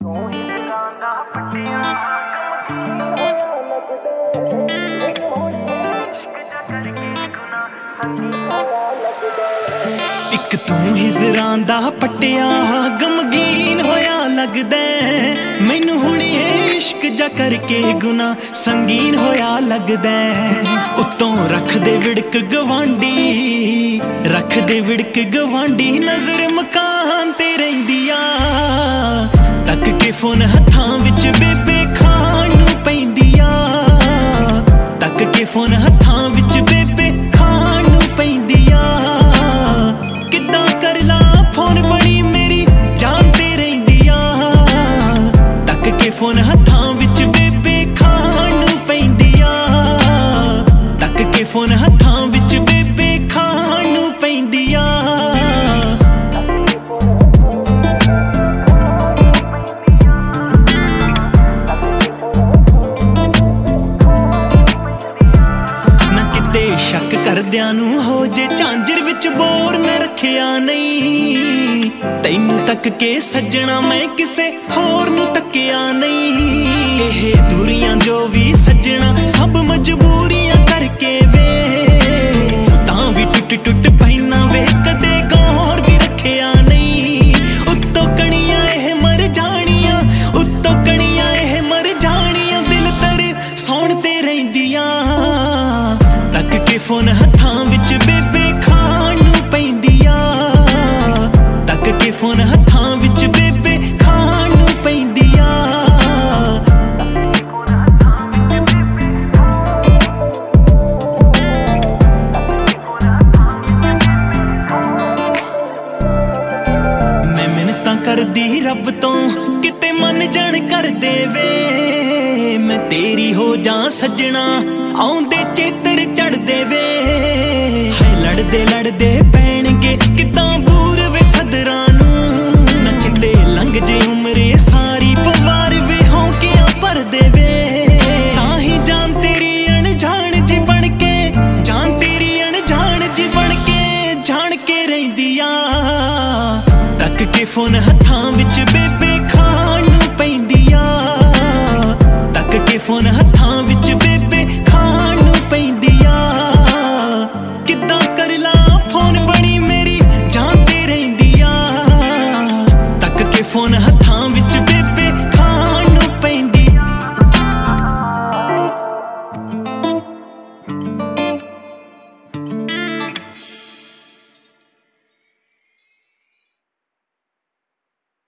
ਇੱਕ ਤੂੰ ਹਿਜਰਾਂ ਦਾ ਪੱਟਿਆ ਗਮਗੀਨ ਹੋਇਆ ਲੱਗਦਾ ਮੈਨੂੰ ਹੁਣ ਇਹ ਇਸ਼ਕ ਜਾ ਕਰਕੇ ਗੁਨਾਹ ਸੰਗੀਨ ਹੋਇਆ ਲੱਗਦਾ ਉੱਤੋਂ ਰੱਖਦੇ ਵਿੜਕ ਗਵਾਂਢੀ ਨਜ਼ਰ ਮਕਾਨ ਤੇ ਰਹਿੰਦੀਆਂ ਤੱਕ ਕੇ ਫੋਨ ਹੱਥਾਂ ਵਿੱਚ ਬੇਬੇ ਖਾਣ ਨੂੰ ਪੈਂਦੀਆਂ ਤੱਕ ਕੇ ਫੋਨ ਹੱਥਾਂ ਵਿੱਚ ਬੇਬੇ ਖਾਣ ਨੂੰ ਪੈਂਦੀਆਂ ਕਿੱਦਾਂ ਕਰ ਲਾਂ ਫੋਨ ਬਣੀ ਮੇਰੀ ਜਾਨ ਤੇ ਰਹਿੰਦੀਆਂ ਤੱਕ ਕੇ ਫੋਨ ਹੱਥਾਂ ਵਿੱਚ ਬੇਬੇ ਖਾਣ ਨੂੰ ਪੈਂਦੀਆਂ ਤੱਕ ਕੇ ਫੋਨ ਹੱਥਾਂ ਵਿੱਚ ਬੇਬੇ ਖਾਣ ਨੂੰ ਪੈਂਦੀਆਂ ਸ਼ੱਕ ਕਰਦਿਆਂ ਨੂੰ ਹੋ ਜੇ ਝਾਂਜਰ ਵਿੱਚ ਬੋਰ ਮੈਂ ਰੱਖਿਆ ਨਹੀਂ ਤੈਨੂੰ ਤੱਕ ਕੇ ਸੱਜਣਾ ਮੈਂ ਕਿਸੇ ਹੋਰ ਨੂੰ ਤੱਕਿਆ ਨਹੀਂ ਇਹ ਦੂਰੀਆਂ ਜੋ ਵੀ ਸੱਜਣਾ ਸਭ ਮਜਬੂਰੀਆਂ ਕਰਕੇ ਵੇ ਤਾਂ ਵੀ ਟੁੱਟ ਪੈਣਾ ਵੇ ਕਦੇ ਗੌਰ ਵੀ ਰੱਖਿਆ ਨਹੀਂ ਉੱਤੋਂ ਕਣੀਆਂ ਇਹ ਮਰ ਜਾਣੀਆਂ ਉੱਤੋਂ ਕਣੀਆਂ ਇਹ ਮਰ ਜਾਣੀਆਂ ਦਿਲ ਤੇਰੇ ਸੌਣ ਤੇ ਰਹਿੰਦੀਆਂ ਤੱਕ ਕੇ ਫੋਨ ਹੱਥਾਂ ਵਿੱਚ ਬੇਬੇ ਖਾਣ ਨੂੰ ਪੈਂਦੀਆਂ ਤੱਕ ਕੇ ਫੋਨ ਹੱਥਾਂ ਵਿੱਚ ਬੇਬੇ ਖਾਣ ਨੂੰ ਪੈਂਦੀਆਂ ਮੈਂ ਮਿਹਨਤਾਂ ਕਰਦੀ ਰੱਬ ਤੋਂ ਕਿਤੇ ਮਨ ਜਾਣ ਕਰ ਦੇਵੇ ਮੈਂ ਤੇਰੀ ਹੋ ਜਾਂ ਸੱਜਣਾ ਆਉਂਦੇ ਚੇਤਰ ਚੜਦੇ ਵੇ ਹਾਏ ਲੜਦੇ ਪੈਣਗੇ ਕਿੱਦਾਂ ਬੂਰ ਵੇ ਸਦਰਾਂ ਨੂੰ ਨਾ ਕਿਤੇ ਲੰਘ ਜੇ ਉਮਰੇ ਸਾਰੀ ਪਵਾਰ ਵੇ ਹੌਂਕਿਆਂ ਭਰ ਦੇਵੇ ਤਾਂ ਹੀ ਜਾਨ ਤੇਰੀ ਅਣਜਾਣ ਜੀ ਬਣ ਕੇ ਜਾਨ ਤੇਰੀ ਅਣਜਾਣ ਜੀ ਬਣ ਕੇ ਜਾਣ ਕੇ ਰਹਿੰਦੀਆਂ ਤੱਕ ਕੇ ਫੋਨ ਹੱਥਾਂ ਵਿੱਚ ਬੇਬੇ ਖਾਣ ਨੂੰ ਪੈਂਦੀਆਂ ਤੱਕ ਕੇ ਫੋਨ ਹੱਥਾਂ ਵਿੱਚ ਬੇਬੇ ਖਾਣ ਨੂੰ ਪੈਂਦੀਆਂ ਕਿੱਦਾਂ ਕਰ ਲਾਂ ਫੋਨ ਬਣੀ ਮੇਰੀ ਜਾਨ ਤੇ ਰਹਿੰਦੀਆਂ ਤੱਕ ਕੇ ਫੋਨ ਹੱਥਾਂ ਵਿੱਚ